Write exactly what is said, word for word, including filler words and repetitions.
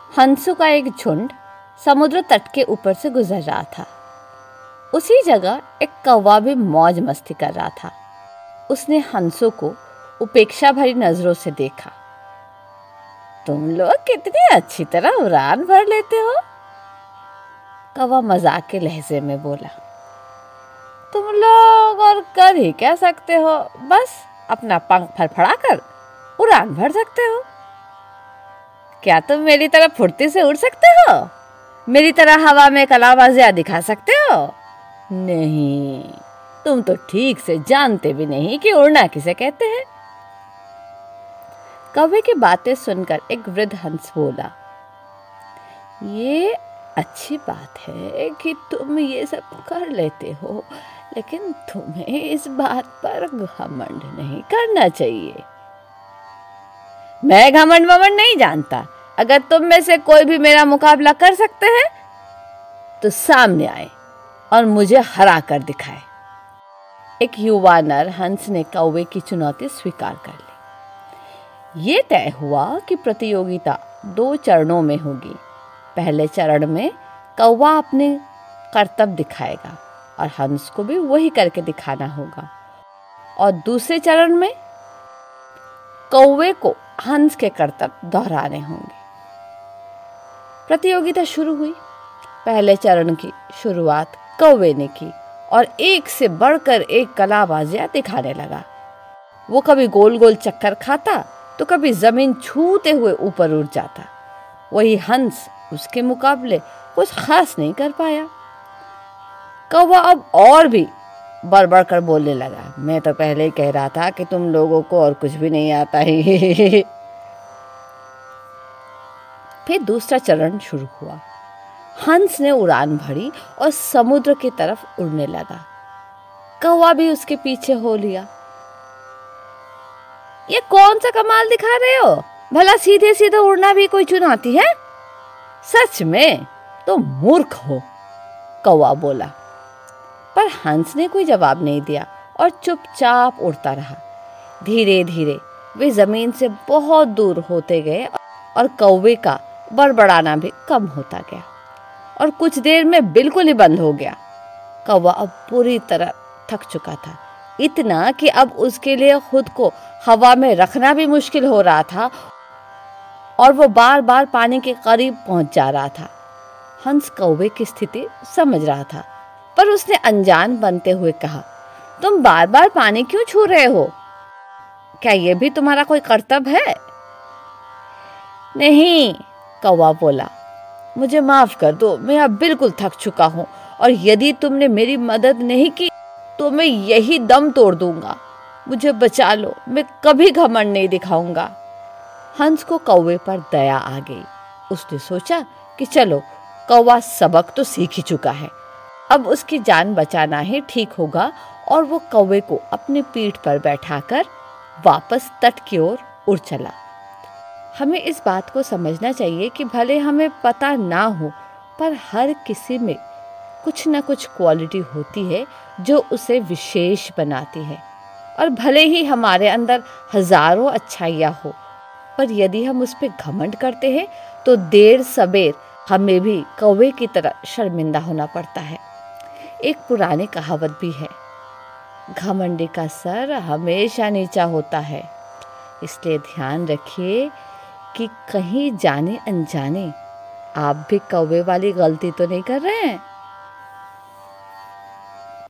हंसों का एक झुंड समुद्र तट के ऊपर से गुजर रहा था। उसी जगह एक कौवा भी मौज मस्ती कर रहा था। उसने हंसों को उपेक्षा भरी नजरों से देखा। तुम लोग कितनी अच्छी तरह उड़ान भर लेते हो, कौवा मजाक के लहजे में बोला। तुम लोग और कर ही क्या सकते हो, बस अपना पंख फड़फड़ा कर उड़ान भर सकते हो। क्या तुम मेरी तरह फुर्ती से उड़ सकते हो? मेरी तरह हवा में कलाबाजियां दिखा सकते हो? नहीं, तुम तो ठीक से जानते भी नहीं कि उड़ना किसे कहते हैं। कौवे की बातें सुनकर एक वृद्ध हंस बोला, ये अच्छी बात है कि तुम ये सब कर लेते हो, लेकिन तुम्हें इस बात पर घमंड नहीं करना चाहिए। मैं घमंड वमंड नहीं जानता। अगर तुम में से कोई भी मेरा मुकाबला कर सकते हैं तो सामने आए और मुझे हरा कर दिखाए। एक युवा नर हंस ने कौवे की चुनौती स्वीकार कर ली। ये तय हुआ कि प्रतियोगिता दो चरणों में होगी। पहले चरण में कौवा अपने करतब दिखाएगा और हंस को भी वही करके दिखाना होगा, और दूसरे चरण में कौवे को हंस के करतब दोहराने होंगे। प्रतियोगिता शुरू हुई। पहले चरण की शुरुआत कौवे ने की और एक से बढ़कर एक कलाबाजियां दिखाने लगा। वो कभी गोल गोल चक्कर खाता तो कभी जमीन छूते हुए ऊपर उड़ जाता। वही हंस उसके मुकाबले कुछ खास नहीं कर पाया। कौवा अब और भी बढ़ बढ़ कर बोलने लगा, मैं तो पहले ही कह रहा था कि तुम लोगों को और कुछ भी नहीं आता है। फिर दूसरा चरण शुरू हुआ। हंस ने उड़ान भरी और समुद्र की तरफ उड़ने लगा। कौवा भी उसके पीछे हो लिया। ये कौन सा कमाल दिखा रहे हो? भला सीधे सीधे उड़ना भी कोई चुनौती है? सच में तुम मूर्ख हो, कौवा बोला। पर हंस ने कोई जवाब नहीं दिया और चुपचाप उड़ता रहा। धीरे धीरे वे जमीन से बहुत दूर होते गए और कौवे का बड़बड़ाना भी कम होता गया और कुछ देर में बिल्कुल ही बंद हो गया। कौवा अब पूरी तरह थक चुका था, इतना कि अब उसके लिए खुद को हवा में रखना भी मुश्किल हो रहा था और वो बार बार पानी के करीब पहुंच जा रहा था। हंस कौवे की स्थिति समझ रहा था, पर उसने अनजान बनते हुए कहा, तुम बार बार पानी क्यों छू रहे हो? क्या ये भी तुम्हारा कोई कर्तव्य है? नहीं, कौवा बोला, मुझे माफ कर दो, मैं अब बिल्कुल थक चुका हूँ और यदि तुमने मेरी मदद नहीं की तो मैं यही दम तोड़ दूंगा। मुझे बचा लो, मैं कभी घमंड नहीं दिखाऊंगा। हंस को कौवे पर दया आ गई। उसने सोचा कि चलो, कौवा सबक तो सीख ही चुका है, अब उसकी जान बचाना ही ठीक होगा, और वो कौवे को अपनी पीठ पर बैठाकर वापस तट की ओर उड़ चला। हमें इस बात को समझना चाहिए कि भले हमें पता ना हो, पर हर किसी में कुछ ना कुछ क्वालिटी होती है जो उसे विशेष बनाती है। और भले ही हमारे अंदर हजारों अच्छाइयाँ हो, पर यदि हम उस पर घमंड करते हैं तो देर सबेर हमें भी कौवे की तरह शर्मिंदा होना पड़ता है। एक पुरानी कहावत भी है, घमंडी का सर हमेशा नीचा होता है। इसलिए ध्यान रखिए कि कहीं जाने अनजाने आप भी कौवे वाली गलती तो नहीं कर रहे हैं।